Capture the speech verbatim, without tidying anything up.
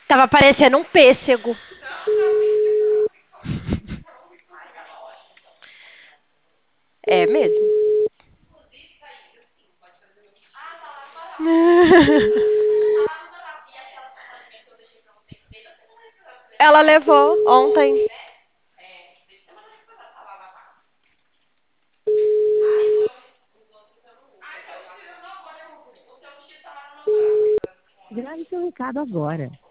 Tava parecendo um pêssego. É mesmo. Ela levou ontem. Grave seu recado agora.